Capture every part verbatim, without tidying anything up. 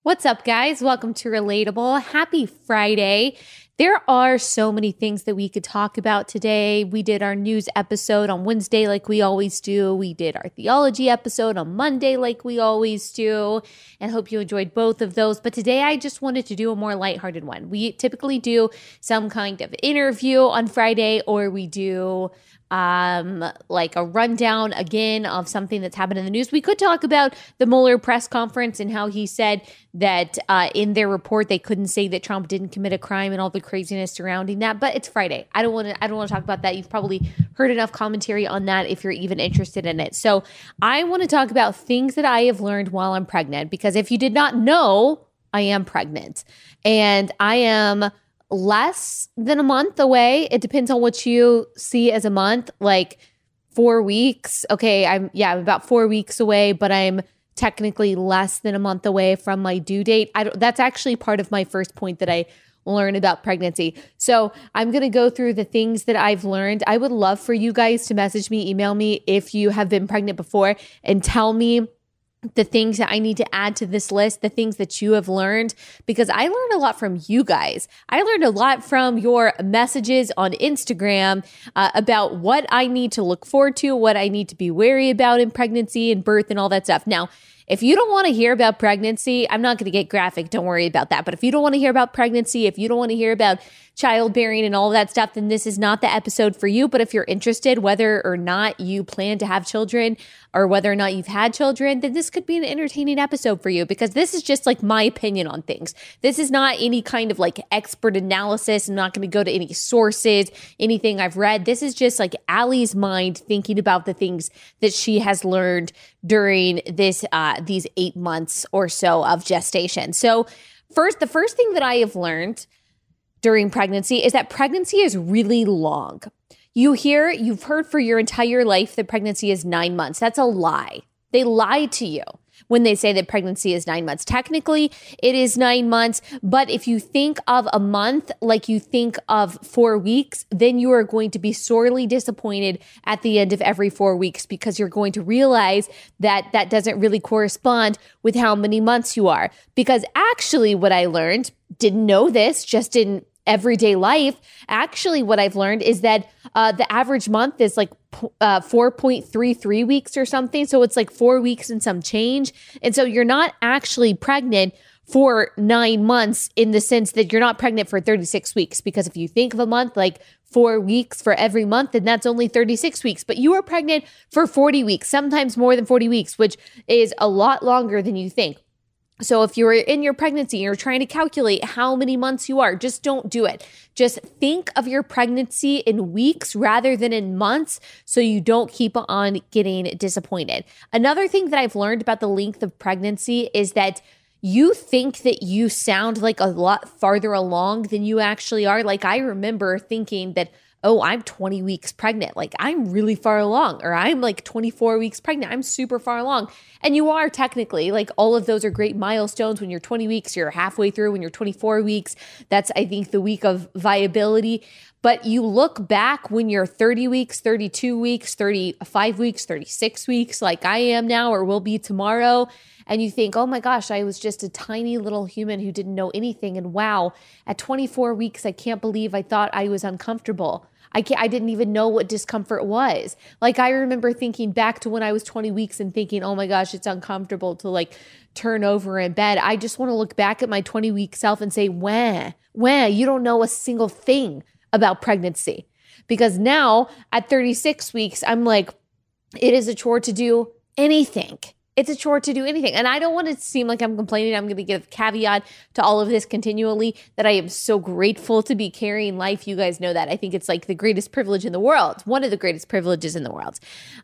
What's up, guys? Welcome to Relatable. Happy Friday. There are so many things that we could talk about today. We did our news episode on Wednesday like we always do. We did our theology episode on Monday like we always do. And hope you enjoyed both of those. But today I just wanted to do a more lighthearted one. We typically do some kind of interview on Friday, or we do um, like a rundown again of something that's happened in the news. We could talk about the Mueller press conference and how he said that uh, in their report they couldn't say that Trump didn't commit a crime and all the craziness surrounding that. But it's Friday. I don't want to. I don't want to talk about that. You've probably heard enough commentary on that if you're even interested in it. So I want to talk about things that I have learned while I'm pregnant, because if you did not know, I am pregnant and I am less than a month away. It depends on what you see as a month, like four weeks. Okay, I'm yeah, I'm about four weeks away, but I'm technically less than a month away from my due date. I don't, that's actually part of my first point that I learn about pregnancy. So I'm going to go through the things that I've learned. I would love for you guys to message me, email me if you have been pregnant before, and tell me the things that I need to add to this list, the things that you have learned, because I learned a lot from you guys. I learned a lot from your messages on Instagram uh, about what I need to look forward to, what I need to be wary about in pregnancy and birth and all that stuff. Now, if you don't want to hear about pregnancy, I'm not going to get graphic. Don't worry about that. But if you don't want to hear about pregnancy, if you don't want to hear about childbearing and all that stuff, then this is not the episode for you. But if you're interested, whether or not you plan to have children or whether or not you've had children, then this could be an entertaining episode for you, because this is just like my opinion on things. This is not any kind of like expert analysis. I'm not going to go to any sources, anything I've read. This is just like Allie's mind thinking about the things that she has learned during this, uh, these eight months or so of gestation. So first, the first thing that I have learned during pregnancy is that pregnancy is really long. You hear, you've heard for your entire life that pregnancy is nine months. That's a lie. They lie to you when they say that pregnancy is nine months. Technically, it is nine months. But if you think of a month like you think of four weeks, then you are going to be sorely disappointed at the end of every four weeks, because you're going to realize that that doesn't really correspond with how many months you are. Because actually what I learned, didn't know this, just in everyday life, actually what I've learned is that uh, the average month is like uh, four point three three weeks or something. So it's like four weeks and some change. And so you're not actually pregnant for nine months in the sense that you're not pregnant for thirty-six weeks. Because if you think of a month like four weeks for every month, then that's only thirty-six weeks. But you are pregnant for forty weeks, sometimes more than forty weeks, which is a lot longer than you think. So if you're in your pregnancy and you're trying to calculate how many months you are, just don't do it. Just think of your pregnancy in weeks rather than in months, so you don't keep on getting disappointed. Another thing that I've learned about the length of pregnancy is that you think that you sound like a lot farther along than you actually are. Like I remember thinking that, oh, I'm twenty weeks pregnant. Like I'm really far along, or I'm like twenty-four weeks pregnant. I'm super far along. And you are technically, like all of those are great milestones. When you're twenty weeks, you're halfway through. When you're twenty-four weeks, that's, I think, the week of viability. But you look back when you're thirty weeks, thirty-two weeks, thirty-five weeks, thirty-six weeks, like I am now or will be tomorrow. And you think, oh my gosh, I was just a tiny little human who didn't know anything. And wow, at twenty-four weeks, I can't believe I thought I was uncomfortable. I can't, I didn't even know what discomfort was. Like I remember thinking back to when I was twenty weeks and thinking, oh my gosh, it's uncomfortable to like turn over in bed. I just want to look back at my twenty week self and say, wah, wah, you don't know a single thing about pregnancy. Because now at thirty-six weeks, I'm like, it is a chore to do anything. It's a chore to do anything. And I don't want it to seem like I'm complaining. I'm going to give caveat to all of this continually that I am so grateful to be carrying life. You guys know that. I think it's like the greatest privilege in the world. One of the greatest privileges in the world.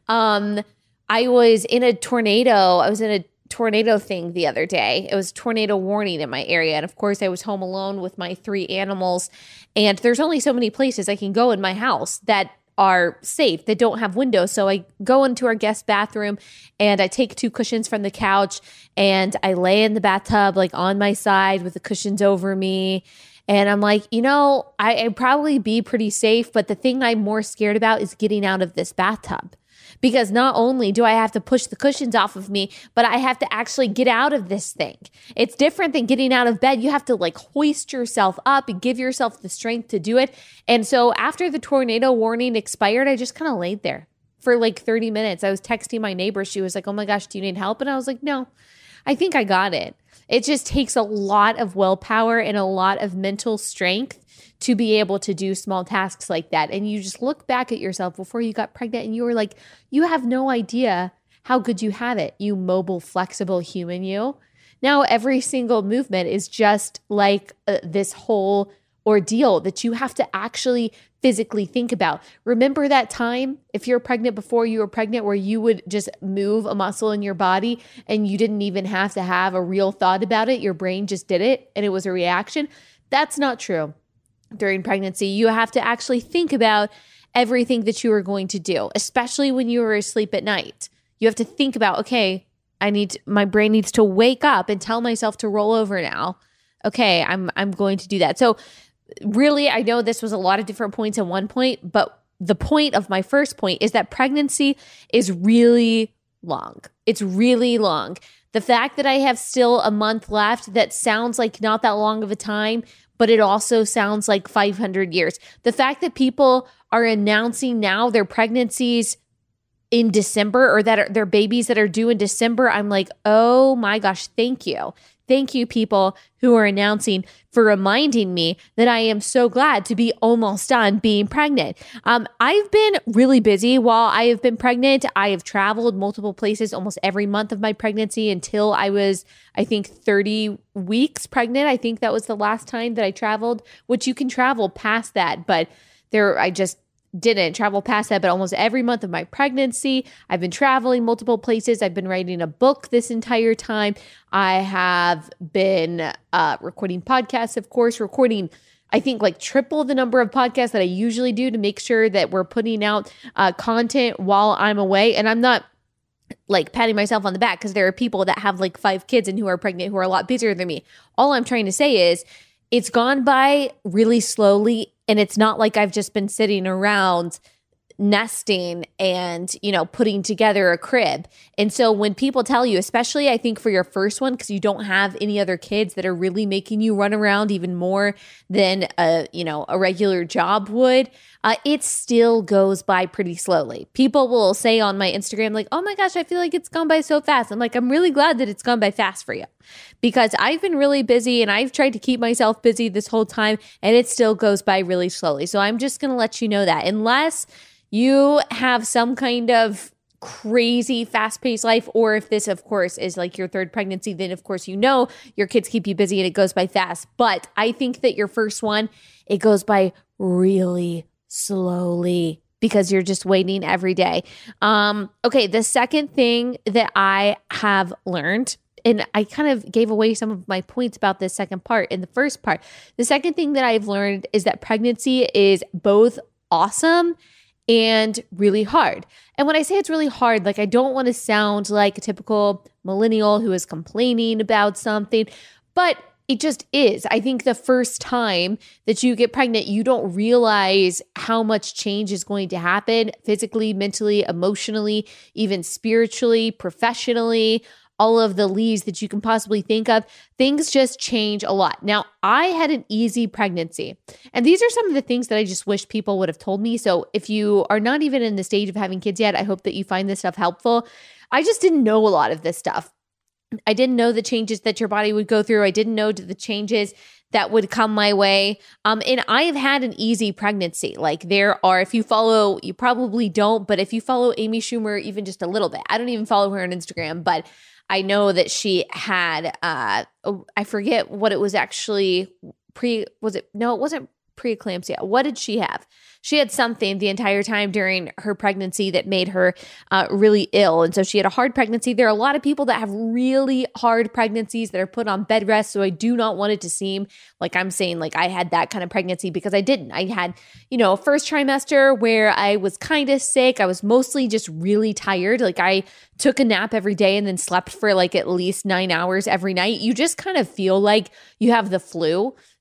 Um, I was in a tornado. I was in a tornado thing the other day. It was tornado warning in my area. And of course I was home alone with my three animals. And there's only so many places I can go in my house that are safe, that don't have windows. So I go into our guest bathroom and I take two cushions from the couch and I lay in the bathtub like on my side with the cushions over me. And I'm like, you know, I, I'd probably be pretty safe, but the thing I'm more scared about is getting out of this bathtub. because not only do I have to push the cushions off of me, but I have to actually get out of this thing. It's different than getting out of bed. You have to like hoist yourself up and give yourself the strength to do it. And so after the tornado warning expired, I just kind of laid there for like thirty minutes. I was texting my neighbor. She was like, oh my gosh, do you need help? And I was like, no, I think I got it. It just takes a lot of willpower and a lot of mental strength to be able to do small tasks like that. And you just look back at yourself before you got pregnant and you were like, you have no idea how good you have it, you mobile, flexible human, you. Now every single movement is just like uh, this whole ordeal that you have to actually physically think about. Remember that time, if you're pregnant before you were pregnant, where you would just move a muscle in your body and you didn't even have to have a real thought about it. Your brain just did it and it was a reaction. That's not true. During pregnancy, you have to actually think about everything that you are going to do, especially when you are asleep at night. You have to think about, okay, I need to, my brain needs to wake up and tell myself to roll over now. Okay, I'm I'm going to do that. So really, I know this was a lot of different points in one point, but the point of my first point is that pregnancy is really long. It's really long. The fact that I have still a month left, that sounds like not that long of a time, but it also sounds like five hundred years. The fact that people are announcing now their pregnancies in December, or that are, their babies that are due in December, I'm like, oh my gosh, thank you. Thank you, people who are announcing, for reminding me that I am so glad to be almost done being pregnant. Um, I've been really busy while I have been pregnant. I have traveled multiple places almost every month of my pregnancy until I was, I think, thirty weeks pregnant. I think that was the last time that I traveled, which you can travel past that, but there, I just didn't travel past that. But almost every month of my pregnancy, I've been traveling multiple places. I've been writing a book this entire time. I have been uh, recording podcasts, of course, recording, I think, like triple the number of podcasts that I usually do to make sure that we're putting out uh, content while I'm away. And I'm not like patting myself on the back, because there are people that have like five kids and who are pregnant who are a lot busier than me. All I'm trying to say is it's gone by really slowly. And it's not like I've just been sitting around nesting and, you know, putting together a crib. And so when people tell you, especially I think for your first one, because you don't have any other kids that are really making you run around even more than a, you know, a regular job would, uh, it still goes by pretty slowly. People will say on my Instagram, like, oh my gosh, I feel like it's gone by so fast. I'm like, I'm really glad that it's gone by fast for you, because I've been really busy and I've tried to keep myself busy this whole time, and it still goes by really slowly. So I'm just going to let you know that, unless you have some kind of crazy fast-paced life, or if this, of course, is like your third pregnancy, then of course, you know, your kids keep you busy and it goes by fast. But I think that your first one, it goes by really slowly, because you're just waiting every day. Um, okay, the second thing that I have learned, and I kind of gave away some of my points about this second part in the first part. The second thing that I've learned is that pregnancy is both awesome and really hard. And when I say it's really hard, like, I don't want to sound like a typical millennial who is complaining about something, but it just is. I think the first time that you get pregnant, you don't realize how much change is going to happen physically, mentally, emotionally, even spiritually, professionally, all of the leaves that you can possibly think of. Things just change a lot. Now, I had an easy pregnancy, and these are some of the things that I just wish people would have told me. So if you are not even in the stage of having kids yet, I hope that you find this stuff helpful. I just didn't know a lot of this stuff. I didn't know the changes that your body would go through. I didn't know the changes that would come my way. Um, and I have had an easy pregnancy. Like, there are, if you follow, you probably don't, but if you follow Amy Schumer even just a little bit, I don't even follow her on Instagram, but I know that she had, uh, I forget what it was actually pre, was it, no, it wasn't preeclampsia. What did she have? She had something the entire time during her pregnancy that made her uh, really ill. And so she had a hard pregnancy. There are a lot of people that have really hard pregnancies that are put on bed rest. So I do not want it to seem like I'm saying like I had that kind of pregnancy, because I didn't. I had, you know, a first trimester where I was kind of sick. I was mostly just really tired. Like, I took a nap every day and then slept for like at least nine hours every night. You just kind of feel like you have the flu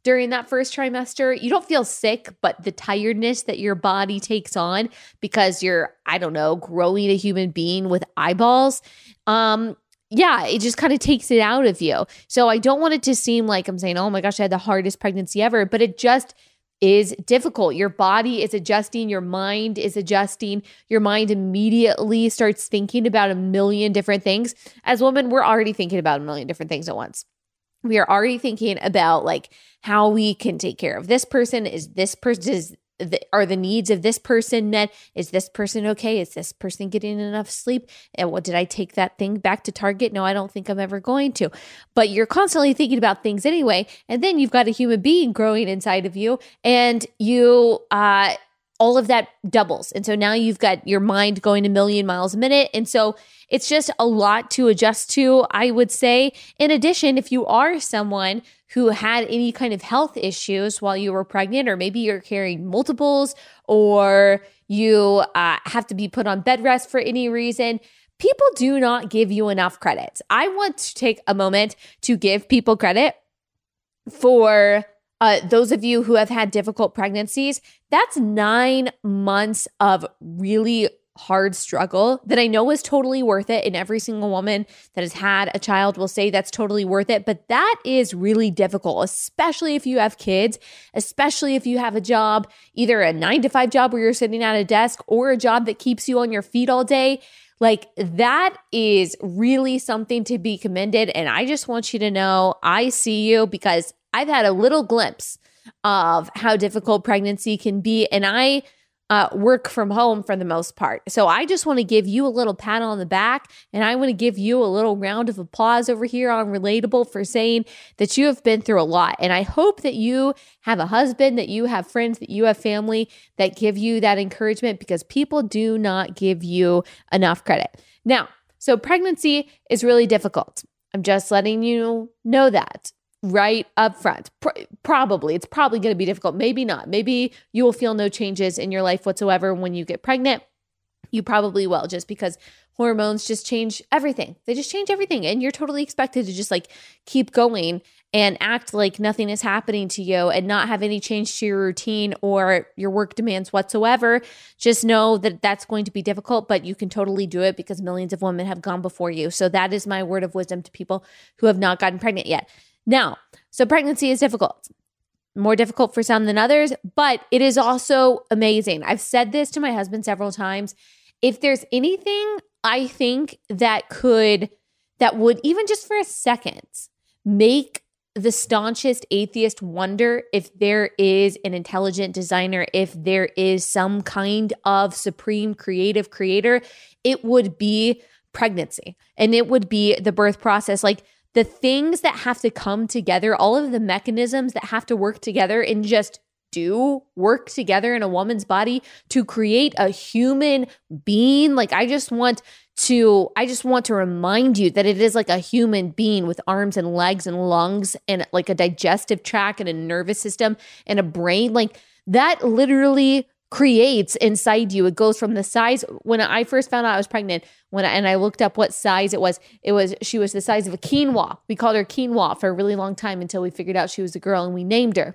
during that first trimester. You don't feel sick, but the tiredness that your body takes on because you're, I don't know, growing a human being with eyeballs, um, yeah, it just kind of takes it out of you. So I don't want it to seem like I'm saying, oh my gosh, I had the hardest pregnancy ever, but it just is difficult. Your body is adjusting, your mind is adjusting, your mind immediately starts thinking about a million different things. As women, we're already thinking about a million different things at once. We are already thinking about like how we can take care of this person. Is this person, is the, are the needs of this person met? Is this person okay? Is this person getting enough sleep? And what, did I take that thing back to Target? No, I don't think I'm ever going to. But you're constantly thinking about things anyway. And then you've got a human being growing inside of you, and you, uh, all of that doubles. And so now you've got your mind going a million miles a minute. And so it's just a lot to adjust to, I would say. In addition, if you are someone who had any kind of health issues while you were pregnant, or maybe you're carrying multiples, or you uh, have to be put on bed rest for any reason, people do not give you enough credit. I want to take a moment to give people credit for Uh, those of you who have had difficult pregnancies. That's nine months of really hard struggle that I know is totally worth it. And every single woman that has had a child will say that's totally worth it. But that is really difficult, especially if you have kids, especially if you have a job, either a nine to five job where you're sitting at a desk, or a job that keeps you on your feet all day. Like, that is really something to be commended. And I just want you to know I see you, because I've had a little glimpse of how difficult pregnancy can be, and I uh, work from home for the most part. So I just want to give you a little pat on the back, and I want to give you a little round of applause over here on Relatable for saying that you have been through a lot. And I hope that you have a husband, that you have friends, that you have family that give you that encouragement, because people do not give you enough credit. Now, so pregnancy is really difficult. I'm just letting you know that right up front. Pro- probably. It's probably going to be difficult. Maybe not. Maybe you will feel no changes in your life whatsoever when you get pregnant. You probably will, just because hormones just change everything. They just change everything. And you're totally expected to just like keep going and act like nothing is happening to you and not have any change to your routine or your work demands whatsoever. Just know that that's going to be difficult, but you can totally do it because millions of women have gone before you. So that is my word of wisdom to people who have not gotten pregnant yet. Now, so pregnancy is difficult, more difficult for some than others, but it is also amazing. I've said this to my husband several times. If there's anything I think that could, that would even just for a second make the staunchest atheist wonder if there is an intelligent designer, if there is some kind of supreme creative creator, it would be pregnancy, and it would be the birth process. Like, the things that have to come together, all of the mechanisms that have to work together and just do work together in a woman's body to create a human being. Like, I just want to, I just want to remind you that it is like a human being with arms and legs and lungs and like a digestive tract and a nervous system and a brain. Like, that literally creates inside you. It goes from the size, when I first found out I was pregnant, when I, and I looked up what size it was, it was, she was the size of a quinoa. We called her quinoa for a really long time until we figured out she was a girl and we named her.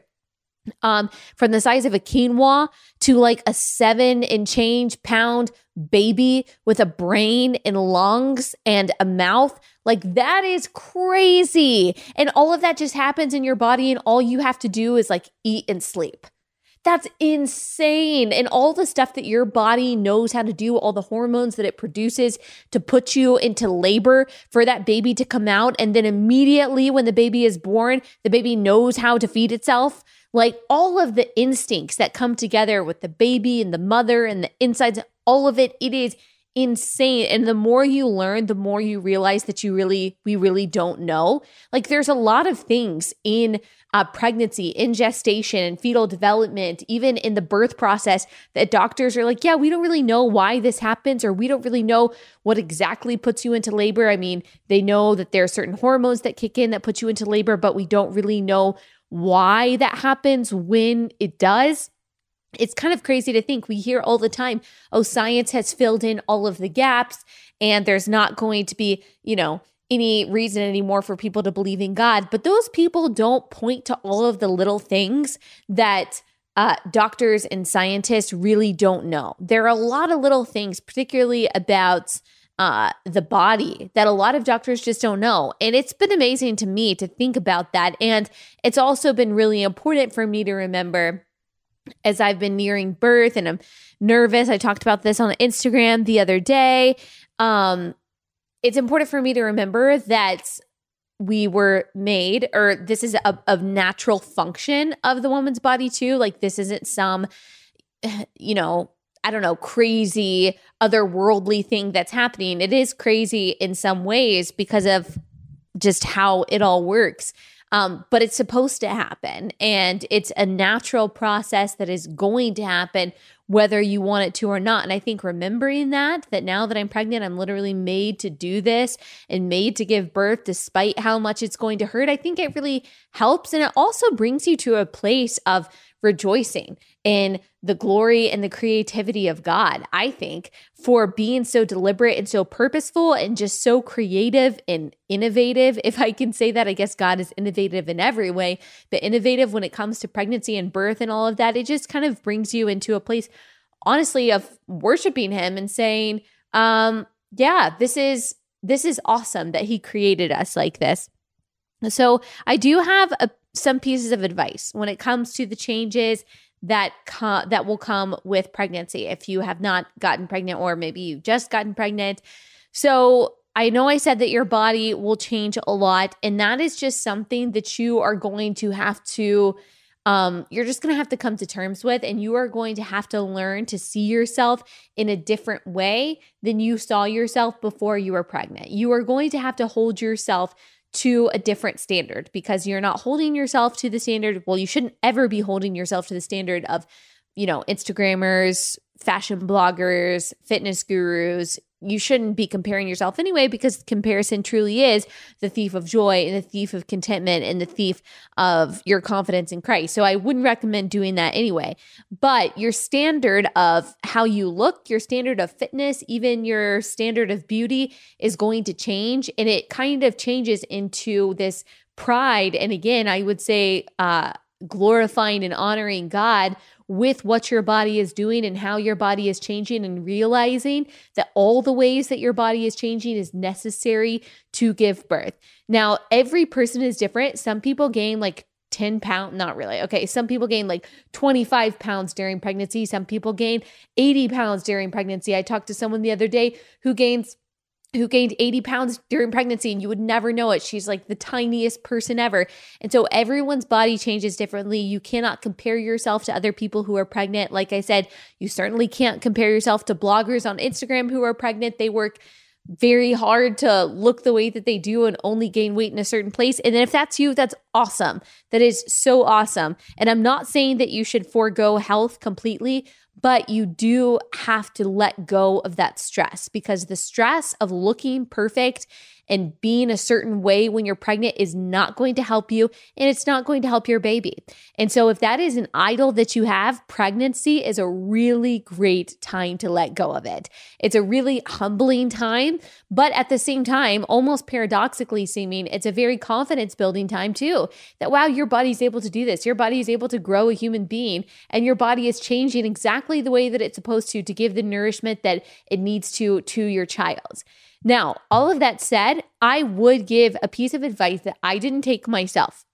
Um, from the size of a quinoa to like a seven and change pound baby with a brain and lungs and a mouth. Like, that is crazy. And all of that just happens in your body, and all you have to do is like eat and sleep. That's insane. And all the stuff that your body knows how to do, all the hormones that it produces to put you into labor for that baby to come out. And then immediately when the baby is born, the baby knows how to feed itself. Like, all of the instincts that come together with the baby and the mother and the insides, all of it, it is insane. And the more you learn, the more you realize that you really, we really don't know. Like, there's a lot of things in uh, pregnancy, in gestation, and fetal development, even in the birth process, that doctors are like, yeah, we don't really know why this happens, or we don't really know what exactly puts you into labor. I mean, they know that there are certain hormones that kick in that put you into labor, but we don't really know why that happens when it does. It's kind of crazy to think. We hear all the time, oh, science has filled in all of the gaps, and there's not going to be, you know, any reason anymore for people to believe in God. But those people don't point to all of the little things that uh, doctors and scientists really don't know. There are a lot of little things, particularly about uh, the body, that a lot of doctors just don't know. And it's been amazing to me to think about that. And it's also been really important for me to remember as I've been nearing birth and I'm nervous. I talked about this on Instagram the other day. Um, it's important for me to remember that we were made, or this is a, a natural function of the woman's body too. Like this isn't some, you know, I don't know, crazy otherworldly thing that's happening. It is crazy in some ways because of just how it all works. Um, but it's supposed to happen, and it's a natural process that is going to happen whether you want it to or not. And I think remembering that, that now that I'm pregnant, I'm literally made to do this and made to give birth despite how much it's going to hurt, I think it really helps. And it also brings you to a place of rejoicing in the glory and the creativity of God, I think, for being so deliberate and so purposeful and just so creative and innovative. If I can say that, I guess God is innovative in every way, but innovative when it comes to pregnancy and birth and all of that. It just kind of brings you into a place, honestly, of worshiping Him and saying, um, yeah, this is, this is awesome that He created us like this. So I do have a, some pieces of advice when it comes to the changes that com- that will come with pregnancy if you have not gotten pregnant, or maybe you've just gotten pregnant. So I know I said that your body will change a lot, and that is just something that you are going to have to, um, you're just going to have to come to terms with, and you are going to have to learn to see yourself in a different way than you saw yourself before you were pregnant. You are going to have to hold yourself to a different standard, because you're not holding yourself to the standard. Well, you shouldn't ever be holding yourself to the standard of, you know, Instagrammers, fashion bloggers, fitness gurus. You shouldn't be comparing yourself anyway, because comparison truly is the thief of joy and the thief of contentment and the thief of your confidence in Christ. So I wouldn't recommend doing that anyway. But your standard of how you look, your standard of fitness, even your standard of beauty is going to change. And it kind of changes into this pride. And again, I would say uh, glorifying and honoring God with what your body is doing and how your body is changing, and realizing that all the ways that your body is changing is necessary to give birth. Now, every person is different. Some people gain like ten pounds, not really. Okay. Some people gain like twenty-five pounds during pregnancy. Some people gain eighty pounds during pregnancy. I talked to someone the other day who gains who gained eighty pounds during pregnancy, and you would never know it. She's like the tiniest person ever. And so everyone's body changes differently. You cannot compare yourself to other people who are pregnant. Like I said, you certainly can't compare yourself to bloggers on Instagram who are pregnant. They work very hard to look the way that they do and only gain weight in a certain place. And then if that's you, that's awesome. That is so awesome. And I'm not saying that you should forego health completely, but you do have to let go of that stress, because the stress of looking perfect and being a certain way when you're pregnant is not going to help you, and it's not going to help your baby. And so if that is an idol that you have, pregnancy is a really great time to let go of it. It's a really humbling time, but at the same time, almost paradoxically seeming, it's a very confidence building time too. That, wow, your body's able to do this. Your body is able to grow a human being, and your body is changing exactly the way that it's supposed to, to give the nourishment that it needs to, to your child. Now, all of that said, I would give a piece of advice that I didn't take myself.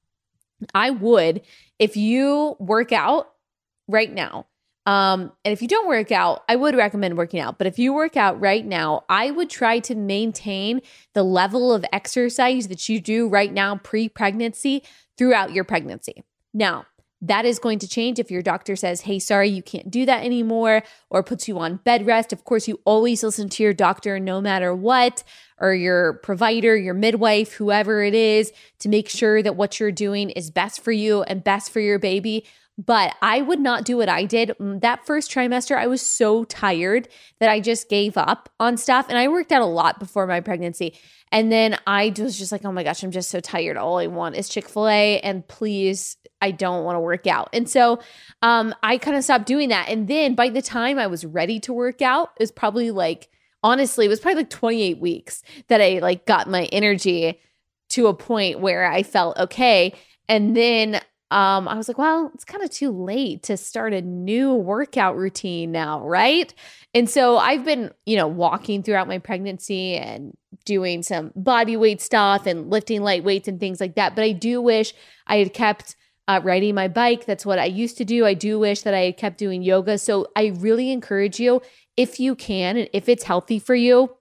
I would, if you work out right now, um, and if you don't work out, I would recommend working out. But if you work out right now, I would try to maintain the level of exercise that you do right now pre-pregnancy throughout your pregnancy. Now, that is going to change if your doctor says, hey, sorry, you can't do that anymore, or puts you on bed rest. Of course, you always listen to your doctor no matter what, or your provider, your midwife, whoever it is, to make sure that what you're doing is best for you and best for your baby. But I would not do what I did. That first trimester, I was so tired that I just gave up on stuff. And I worked out a lot before my pregnancy. And then I was just like, oh my gosh, I'm just so tired. All I want is Chick-fil-A, and please, I don't want to work out. And so um, I kind of stopped doing that. And then by the time I was ready to work out, it was probably like honestly, it was probably like twenty-eight weeks that I like got my energy to a point where I felt okay. And then um, I was like, well, it's kind of too late to start a new workout routine now, right? And so I've been, you know, walking throughout my pregnancy and doing some body weight stuff and lifting light weights and things like that. But I do wish I had kept uh, riding my bike. That's what I used to do. I do wish that I had kept doing yoga. So I really encourage you, if you can, and if it's healthy for you,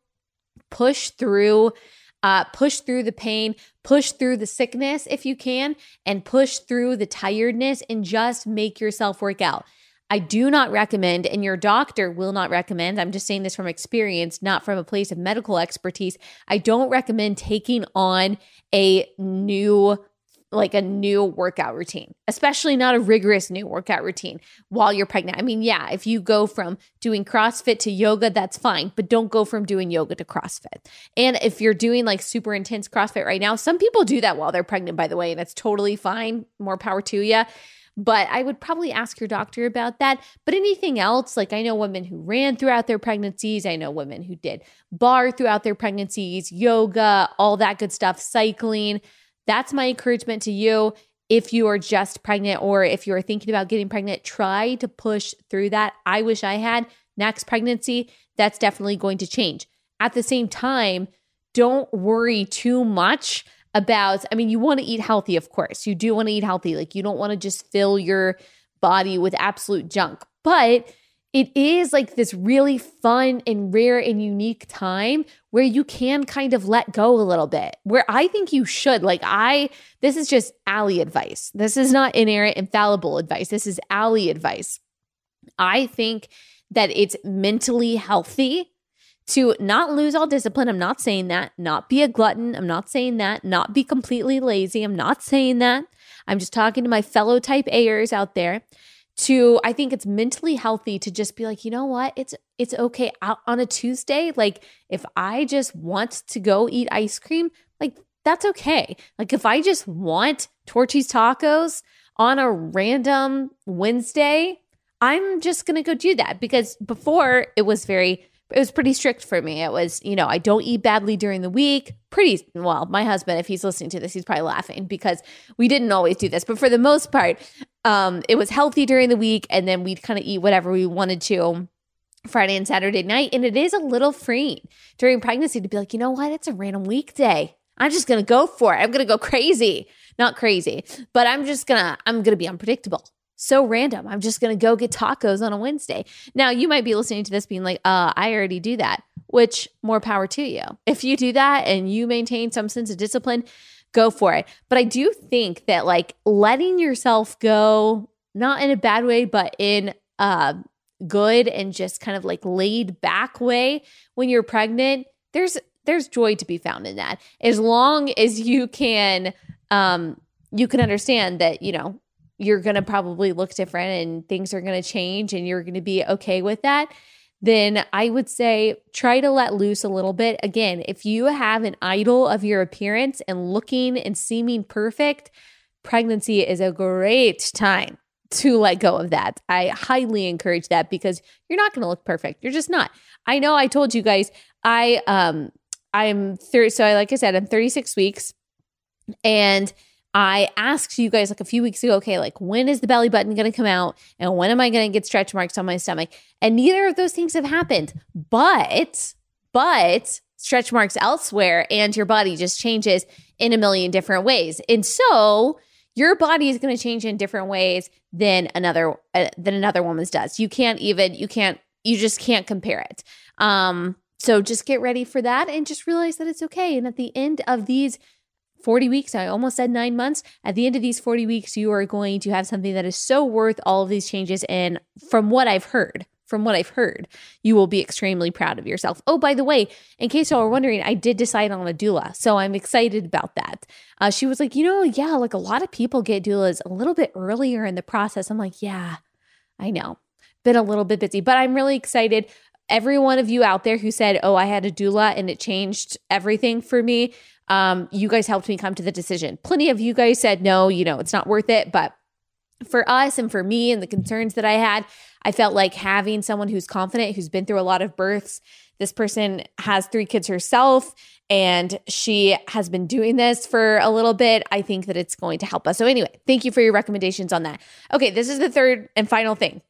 push through Uh, push through the pain, push through the sickness if you can, and push through the tiredness and just make yourself work out. I do not recommend, and your doctor will not recommend, I'm just saying this from experience, not from a place of medical expertise. I don't recommend taking on a new like a new workout routine, especially not a rigorous new workout routine while you're pregnant. I mean, yeah, if you go from doing CrossFit to yoga, that's fine, but don't go from doing yoga to CrossFit. And if you're doing like super intense CrossFit right now, some people do that while they're pregnant, by the way, and it's totally fine. More power to you. But I would probably ask your doctor about that. But anything else, like I know women who ran throughout their pregnancies. I know women who did bar throughout their pregnancies, yoga, all that good stuff, cycling. That's my encouragement to you. If you are just pregnant or if you are thinking about getting pregnant, try to push through that. I wish I had next pregnancy. That's definitely going to change. At the same time, don't worry too much about, I mean, you want to eat healthy, of course. You do want to eat healthy. Like you don't want to just fill your body with absolute junk. But it is like this really fun and rare and unique time where you can kind of let go a little bit, where I think you should. Like I, this is just Allie advice. This is not inerrant, infallible advice. This is Allie advice. I think that it's mentally healthy to not lose all discipline. I'm not saying that. Not be a glutton. I'm not saying that. Not be completely lazy. I'm not saying that. I'm just talking to my fellow type A'ers out there. To, I think it's mentally healthy to just be like, you know what? It's it's okay out on a Tuesday. Like if I just want to go eat ice cream, like that's okay. Like if I just want Torchy's tacos on a random Wednesday, I'm just going to go do that. Because before it was very, it was pretty strict for me. It was, you know, I don't eat badly during the week. Pretty, well, my husband, if he's listening to this, he's probably laughing because we didn't always do this. But for the most part, um, it was healthy during the week. And then we'd kind of eat whatever we wanted to Friday and Saturday night. And it is a little freeing during pregnancy to be like, you know what? It's a random weekday. I'm just going to go for it. I'm going to go crazy. Not crazy, but I'm just going to, I'm going to be unpredictable. So random. I'm just going to go get tacos on a Wednesday. Now, you might be listening to this being like, uh, I already do that, which more power to you. If you do that and you maintain some sense of discipline, go for it. But I do think that like letting yourself go, not in a bad way, but in a good and just kind of like laid back way when you're pregnant, there's there's joy to be found in that. As long as you can, um, you can understand that, you know, you're going to probably look different and things are going to change and you're going to be okay with that, then I would say try to let loose a little bit. Again, if you have an idol of your appearance and looking and seeming perfect, pregnancy is a great time to let go of that. I highly encourage that because you're not going to look perfect. You're just not. I know I told you guys, I, um, I'm thirty. So I, like I said, I'm thirty-six weeks and I asked you guys like a few weeks ago, okay, like when is the belly button going to come out and when am I going to get stretch marks on my stomach? And neither of those things have happened, but, but stretch marks elsewhere and your body just changes in a million different ways. And so your body is going to change in different ways than another, uh, than another woman's does. You can't even, you can't, you just can't compare it. Um, so just get ready for that and just realize that it's okay. And at the end of these forty weeks, I almost said nine months. At the end of these forty weeks, you are going to have something that is so worth all of these changes. And from what I've heard, from what I've heard, you will be extremely proud of yourself. Oh, by the way, in case y'all were wondering, I did decide on a doula. So I'm excited about that. Uh, she was like, you know, yeah, like a lot of people get doulas a little bit earlier in the process. I'm like, yeah, I know. Been a little bit busy, but I'm really excited. Every one of you out there who said, oh, I had a doula and it changed everything for me. Um, you guys helped me come to the decision. Plenty of you guys said, no, you know, it's not worth it. But for us and for me and the concerns that I had, I felt like having someone who's confident, who's been through a lot of births. This person has three kids herself, and she has been doing this for a little bit. I think that it's going to help us. So anyway, thank you for your recommendations on that. Okay, this is the third and final thing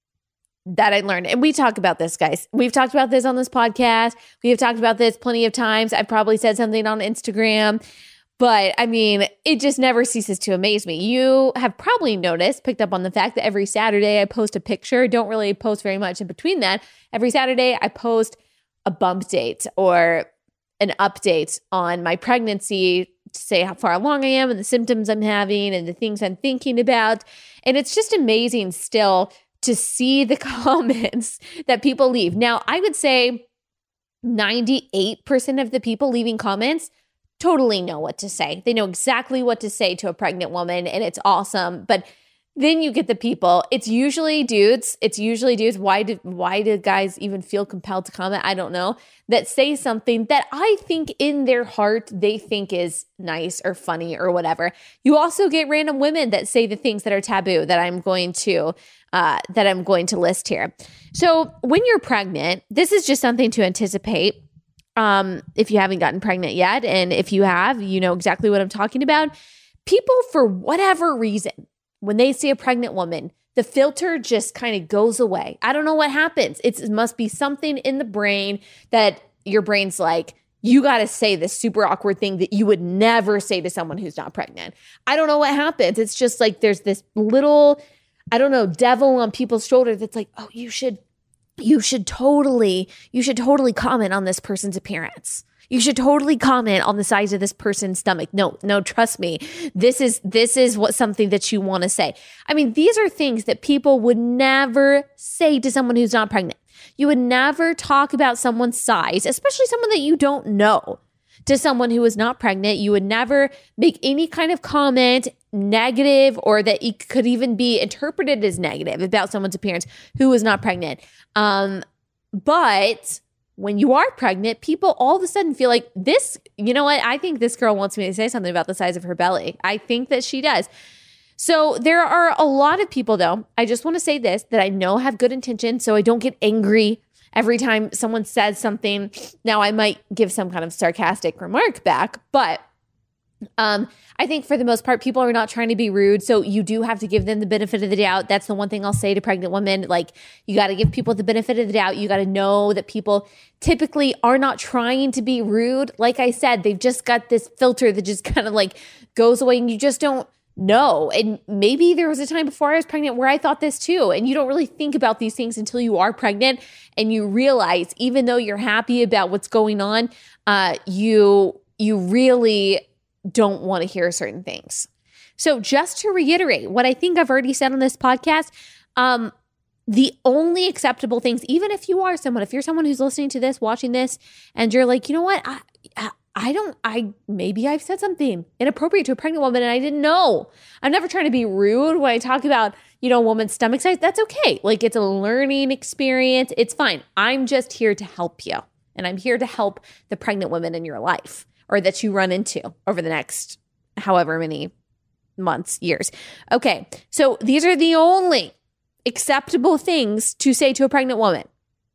that I learned. And we talk about this, guys. We've talked about this on this podcast. We have talked about this plenty of times. I've probably said something on Instagram. But I mean, it just never ceases to amaze me. You have probably noticed, picked up on the fact that every Saturday I post a picture. Don't really post very much in between that. Every Saturday I post a bump date or an update on my pregnancy to say how far along I am and the symptoms I'm having and the things I'm thinking about. And it's just amazing still to see the comments that people leave. Now, I would say ninety-eight percent of the people leaving comments totally know what to say. They know exactly what to say to a pregnant woman, and it's awesome. But then you get the people, it's usually dudes, it's usually dudes. Why do, why do guys even feel compelled to comment? I don't know. That say something that I think in their heart they think is nice or funny or whatever. You also get random women that say the things that are taboo that I'm going to uh, that I'm going to list here. So when you're pregnant, this is just something to anticipate. Um, if you haven't gotten pregnant yet, and if you have, you know exactly what I'm talking about. People, for whatever reason, when they see a pregnant woman, the filter just kind of goes away. I don't know what happens. It's, it must be something in the brain that your brain's like, you got to say this super awkward thing that you would never say to someone who's not pregnant. I don't know what happens. It's just like there's this little, I don't know, devil on people's shoulder that's like, oh, you should You should totally, you should totally comment on this person's appearance. You should totally comment on the size of this person's stomach. No, no, trust me. This is, this is what something that you want to say. I mean, these are things that people would never say to someone who's not pregnant. You would never talk about someone's size, especially someone that you don't know, to someone who is not pregnant. You would never make any kind of comment negative or that it could even be interpreted as negative about someone's appearance who is not pregnant. Um, but when you are pregnant, people all of a sudden feel like this, you know what? I think this girl wants me to say something about the size of her belly. I think that she does. So there are a lot of people, though, I just want to say this, that I know have good intentions, so I don't get angry every time someone says something. Now, I might give some kind of sarcastic remark back, but um, I think for the most part, people are not trying to be rude. So you do have to give them the benefit of the doubt. That's the one thing I'll say to pregnant women. Like, you got to give people the benefit of the doubt. You got to know that people typically are not trying to be rude. Like I said, they've just got this filter that just kind of like goes away, and you just don't know. And maybe there was a time before I was pregnant where I thought this too. And you don't really think about these things until you are pregnant and you realize, even though you're happy about what's going on, uh, you, you really don't want to hear certain things. So just to reiterate what I think I've already said on this podcast, um, the only acceptable things, even if you are someone, if you're someone who's listening to this, watching this, and you're like, you know what, I, I, I don't, I, maybe I've said something inappropriate to a pregnant woman and I didn't know. I'm never trying to be rude when I talk about, you know, a woman's stomach size. That's okay. Like, it's a learning experience. It's fine. I'm just here to help you. And I'm here to help the pregnant women in your life, or that you run into over the next however many months, years. Okay, so these are the only acceptable things to say to a pregnant woman.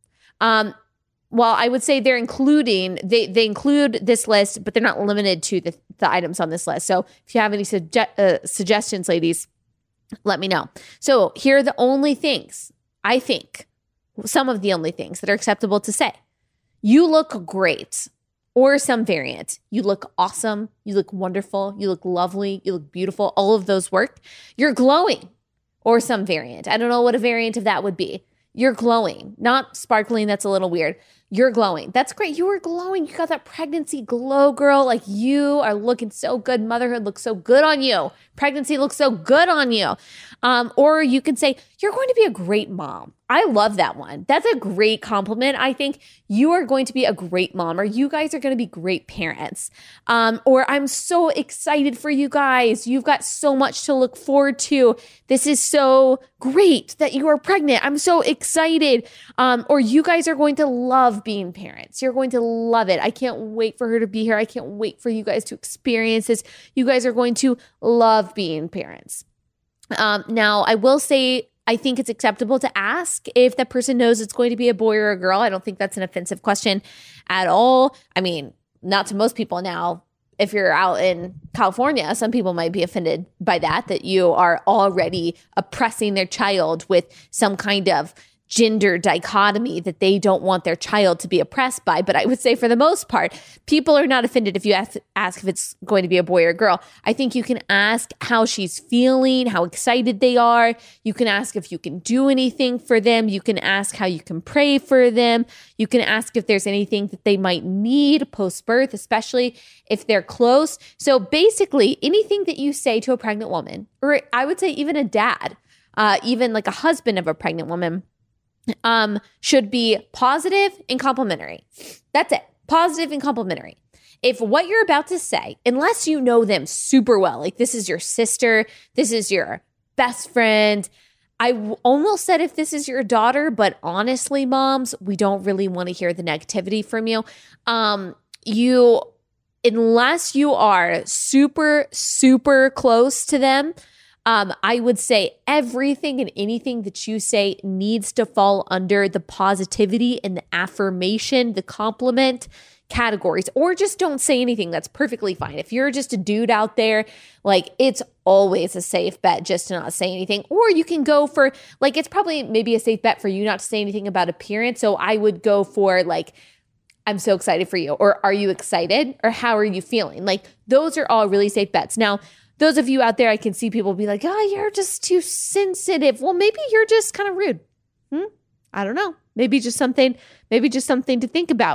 Um, well, I would say they're including, they they include this list, but they're not limited to the, the items on this list. So if you have any suge- uh, suggestions, ladies, let me know. So here are the only things, I think, some of the only things that are acceptable to say. You look great. Or some variant. You look awesome. You look wonderful. You look lovely. You look beautiful. All of those work. You're glowing. Or some variant. I don't know what a variant of that would be. You're glowing. Not sparkling. That's a little weird. You're glowing. That's great. You are glowing. You got that pregnancy glow, girl. Like, you are looking so good. Motherhood looks so good on you. Pregnancy looks so good on you. Um, or you can say, you're going to be a great mom. I love that one. That's a great compliment. I think you are going to be a great mom, or you guys are going to be great parents. Um, or I'm so excited for you guys. You've got so much to look forward to. This is so great that you are pregnant. I'm so excited. Um, or you guys are going to love being parents. You're going to love it. I can't wait for her to be here. I can't wait for you guys to experience this. You guys are going to love being parents. Um, now, I will say, I think it's acceptable to ask if that person knows it's going to be a boy or a girl. I don't think that's an offensive question at all. I mean, not to most people now. If you're out in California, some people might be offended by that, that you are already oppressing their child with some kind of gender dichotomy that they don't want their child to be oppressed by. But I would say for the most part, people are not offended if you ask, ask if it's going to be a boy or a girl. I think you can ask how she's feeling, how excited they are. You can ask if you can do anything for them. You can ask how you can pray for them. You can ask if there's anything that they might need post-birth, especially if they're close. So basically, anything that you say to a pregnant woman, or I would say even a dad, uh, even like a husband of a pregnant woman, um, should be positive and complimentary. That's it. Positive and complimentary. If what you're about to say, unless you know them super well, like this is your sister, this is your best friend, I w- almost said if this is your daughter, but honestly, moms, we don't really want to hear the negativity from you. Um, you, unless you are super, super close to them, Um, I would say everything and anything that you say needs to fall under the positivity and the affirmation, the compliment categories, or just don't say anything. That's perfectly fine. If you're just a dude out there, like it's always a safe bet just to not say anything. Or you can go for like, it's probably maybe a safe bet for you not to say anything about appearance. So I would go for like, I'm so excited for you, or are you excited, or how are you feeling? Like those are all really safe bets. Now, those of you out there, I can see people be like, oh, you're just too sensitive. Well, maybe you're just kind of rude. Hmm? I don't know. Maybe just something, maybe just something to think about.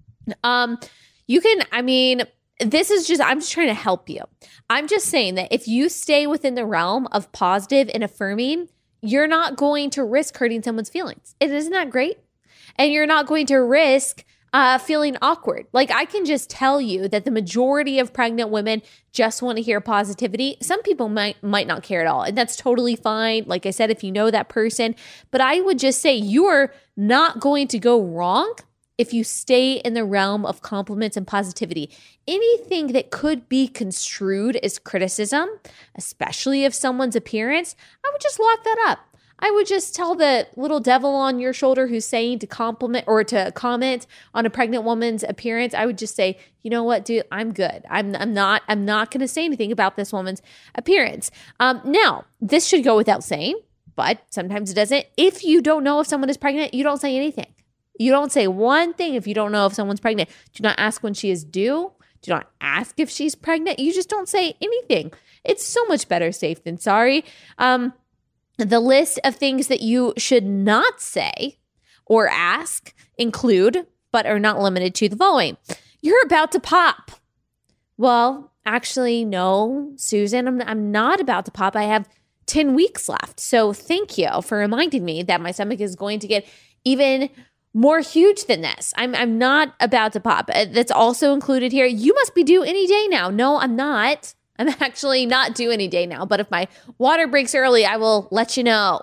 Um, you can, I mean, this is just, I'm just trying to help you. I'm just saying that if you stay within the realm of positive and affirming, you're not going to risk hurting someone's feelings. Isn't that great? And you're not going to risk Uh, feeling awkward. Like I can just tell you that the majority of pregnant women just want to hear positivity. Some people might might not care at all, and that's totally fine. Like I said, if you know that person, but I would just say you're not going to go wrong if you stay in the realm of compliments and positivity. Anything that could be construed as criticism, especially of someone's appearance, I would just lock that up. I would just tell the little devil on your shoulder who's saying to compliment or to comment on a pregnant woman's appearance. I would just say, you know what, dude, I'm good. I'm I'm not I'm not going to say anything about this woman's appearance. Um, now, this should go without saying, but sometimes it doesn't. If you don't know if someone is pregnant, you don't say anything. You don't say one thing if you don't know if someone's pregnant. Do not ask when she is due. Do not ask if she's pregnant. You just don't say anything. It's so much better safe than sorry. Um, The list of things that you should not say or ask include, but are not limited to, the following. You're about to pop. Well, actually, no, Susan, I'm, I'm not about to pop. I have ten weeks left. So thank you for reminding me that my stomach is going to get even more huge than this. I'm, I'm not about to pop. That's also included here. You must be due any day now. No, I'm not. I'm actually not due any day now, but if my water breaks early, I will let you know.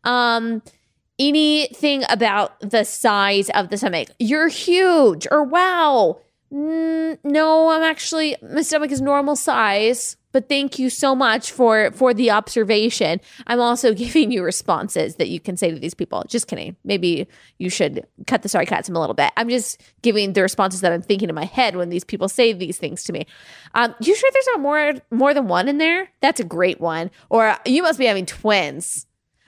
Um, anything about the size of the stomach. You're huge, or wow. Mm, no, I'm actually, my stomach is normal size, but thank you so much for, for the observation. I'm also giving you responses that you can say to these people. Just kidding. Maybe you should cut the sarcasm a little bit. I'm just giving the responses that I'm thinking in my head when these people say these things to me. Um, you sure there's not more, more than one in there? That's a great one. Or you must be having twins.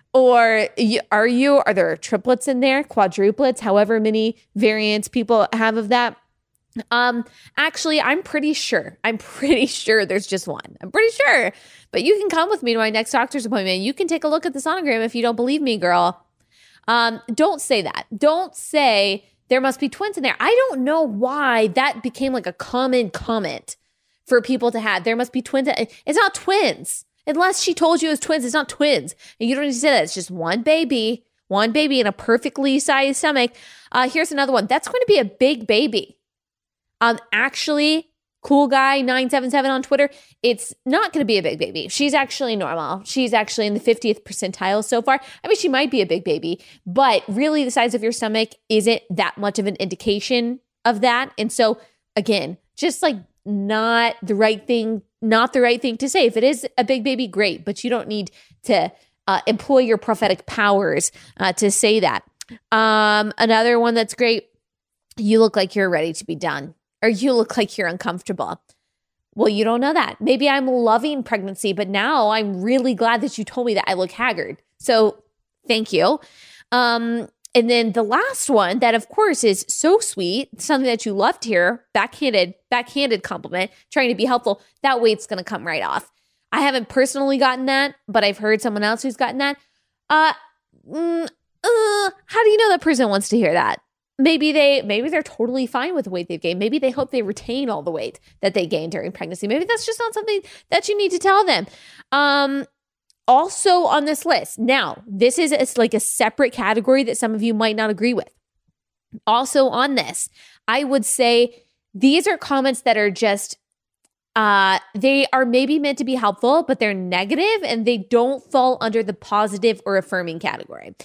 Or are you, are there triplets in there? Quadruplets? However many variants people have of that. Um, actually, I'm pretty sure, I'm pretty sure there's just one. I'm pretty sure, but you can come with me to my next doctor's appointment. You can take a look at the sonogram if you don't believe me, girl. Um, don't say that. Don't say there must be twins in there. I don't know why that became like a common comment for people to have. There must be twins. It's not twins. Unless she told you it was twins, it's not twins. And you don't need to say that. It's just one baby, one baby in a perfectly sized stomach. Uh, here's another one. That's going to be a big baby. Um, actually, cool guy nine seven seven on Twitter, it's not going to be a big baby. She's actually normal. She's actually in the fiftieth percentile so far. I mean, she might be a big baby, but really the size of your stomach isn't that much of an indication of that. And so again, just like not the right thing, not the right thing to say. If it is a big baby, great, but you don't need to uh, employ your prophetic powers uh, to say that. Um, another one that's great, you look like you're ready to be done, or you look like you're uncomfortable. Well, you don't know that. Maybe I'm loving pregnancy, but now I'm really glad that you told me that I look haggard. So thank you. Um, and then the last one that, of course, is so sweet, something that you love to hear, backhanded, backhanded compliment, trying to be helpful, that weight's going to come right off. I haven't personally gotten that, but I've heard someone else who's gotten that. Uh, mm, uh, how do you know that person wants to hear that? Maybe they, maybe they're totally fine with the weight they've gained. Maybe they hope they retain all the weight that they gained during pregnancy. Maybe that's just not something that you need to tell them. Um, also on this list, now, this is it's like a separate category that some of you might not agree with. Also on this, I would say these are comments that are just, uh, they are maybe meant to be helpful, but they're negative and they don't fall under the positive or affirming category.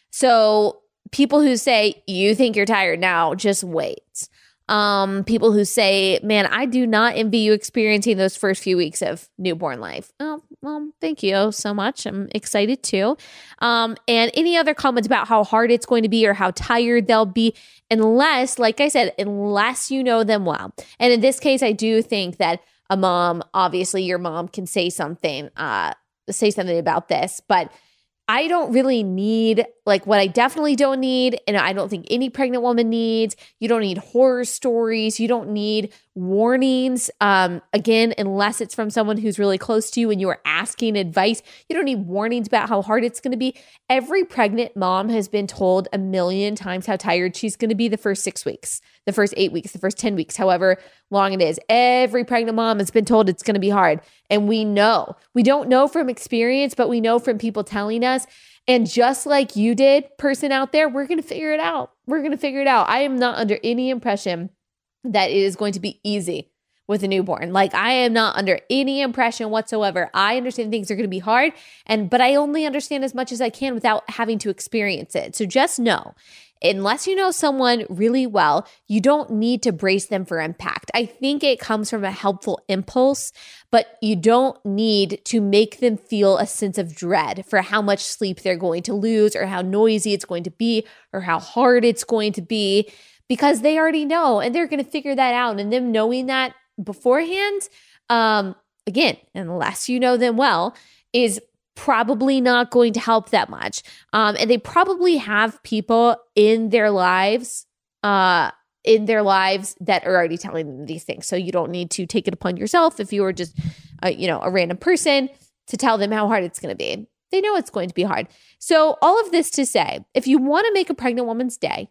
So people who say, you think you're tired now, just wait. Um, people who say, man, I do not envy you experiencing those first few weeks of newborn life. Oh, well, thank you so much. I'm excited too. Um, and any other comments about how hard it's going to be or how tired they'll be, unless, like I said, unless you know them well. And in this case, I do think that a mom, obviously your mom can say something, uh, say something about this, but I don't really need, like what I definitely don't need, and I don't think any pregnant woman needs, you don't need horror stories, you don't need warnings, um, again, unless it's from someone who's really close to you and you are asking advice. You don't need warnings about how hard it's going to be. Every pregnant mom has been told a million times how tired she's going to be the first six weeks, the first eight weeks, the first ten weeks, however long it is. Every pregnant mom has been told it's going to be hard. And we know, we don't know from experience, but we know from people telling us. And just like you did, person out there, we're going to figure it out. We're going to figure it out. I am not under any impression that it is going to be easy with a newborn. Like I am not under any impression whatsoever. I understand things are going to be hard, and but I only understand as much as I can without having to experience it. So just know, unless you know someone really well, you don't need to brace them for impact. I think it comes from a helpful impulse, but you don't need to make them feel a sense of dread for how much sleep they're going to lose or how noisy it's going to be or how hard it's going to be, because they already know and they're going to figure that out. And them knowing that beforehand, um, again, unless you know them well, is probably not going to help that much. Um, and they probably have people in their lives, uh, in their lives that are already telling them these things. So you don't need to take it upon yourself if you are just, uh, you know, a random person to tell them how hard it's going to be. They know it's going to be hard. So all of this to say, if you want to make a pregnant woman's day,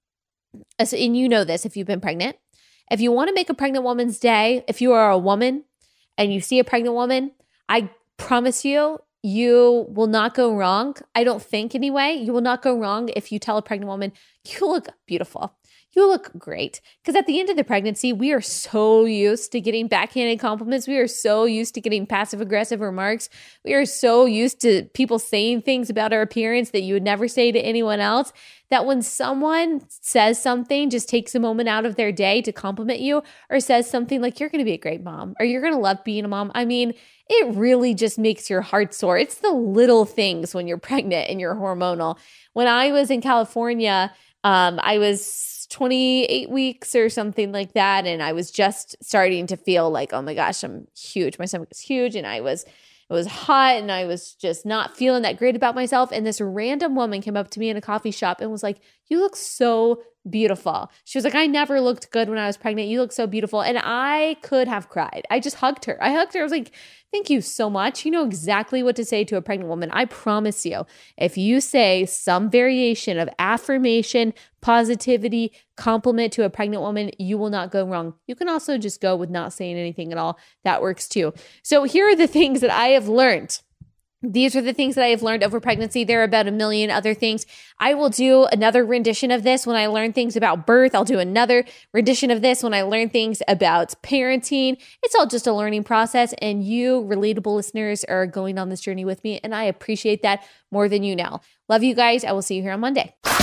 and you know this if you've been pregnant, if you want to make a pregnant woman's day, if you are a woman and you see a pregnant woman, I promise you, you will not go wrong. I don't think anyway. You will not go wrong if you tell a pregnant woman, you look beautiful. You look great. Because at the end of the pregnancy, we are so used to getting backhanded compliments. We are so used to getting passive aggressive remarks. We are so used to people saying things about our appearance that you would never say to anyone else, that when someone says something, just takes a moment out of their day to compliment you, or says something like, you're going to be a great mom, or you're going to love being a mom. I mean, it really just makes your heart soar. It's the little things when you're pregnant and you're hormonal. When I was in California, um, I was twenty-eight weeks or something like that. And I was just starting to feel like, oh my gosh, I'm huge. My stomach is huge. And I was, it was hot and I was just not feeling that great about myself. And this random woman came up to me in a coffee shop and was like, you look so beautiful. She was like, I never looked good when I was pregnant. You look so beautiful. And I could have cried. I just hugged her. I hugged her. I was like, thank you so much. You know exactly what to say to a pregnant woman. I promise you, if you say some variation of affirmation, positivity, compliment to a pregnant woman, you will not go wrong. You can also just go with not saying anything at all. That works too. So here are the things that I have learned. These are the things that I have learned over pregnancy. There are about a million other things. I will do another rendition of this when I learn things about birth. I'll do another rendition of this when I learn things about parenting. It's all just a learning process, and you relatable listeners are going on this journey with me, and I appreciate that more than you know. Love you guys. I will see you here on Monday.